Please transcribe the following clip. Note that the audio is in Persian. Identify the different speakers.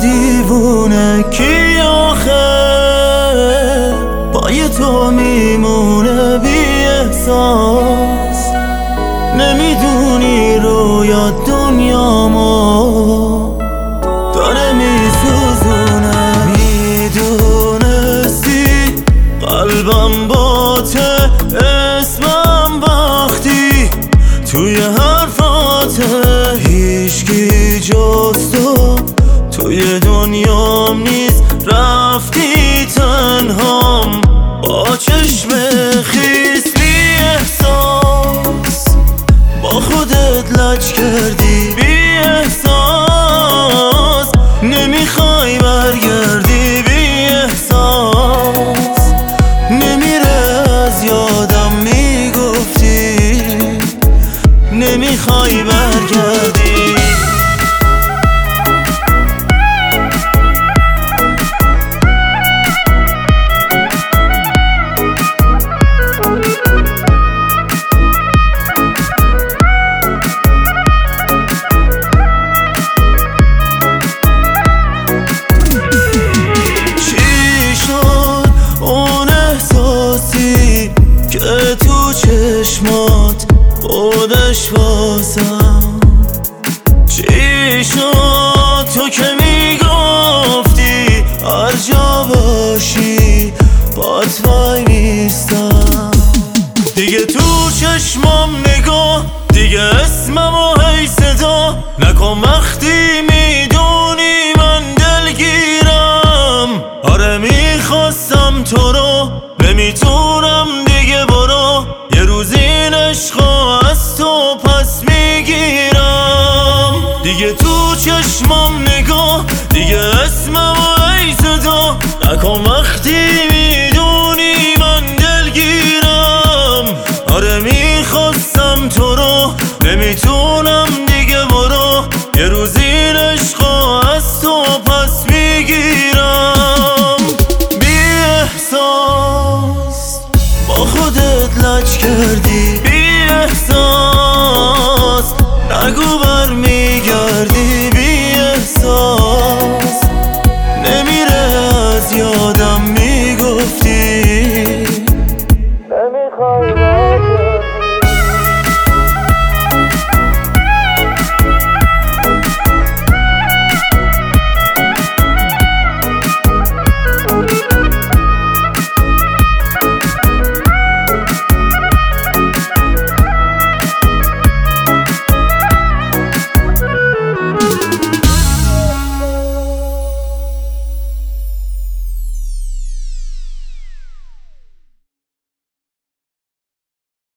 Speaker 1: دیوونه کی آخه پای تو میمونه بی احساس نمیدونی رویا دنیامو داره میسوزونه میدونستی قلبم باته اسمم وقتی توی حرفاته هیچکی جز تو توی دنیام نیست رفتی تنهام با چشم خیس بی احساس با خودت لج کردی بی احساس نمیخوای برگردی بی احساس نمیره از یادم میگفتی نمیخوای برگردی که تو چشمات بودش واسم چی شد تو که میگفتی هر جا باشی بات وای میستم دیگه تو چشمام نگاه دیگه اسمم و هی صدا نکن وقتی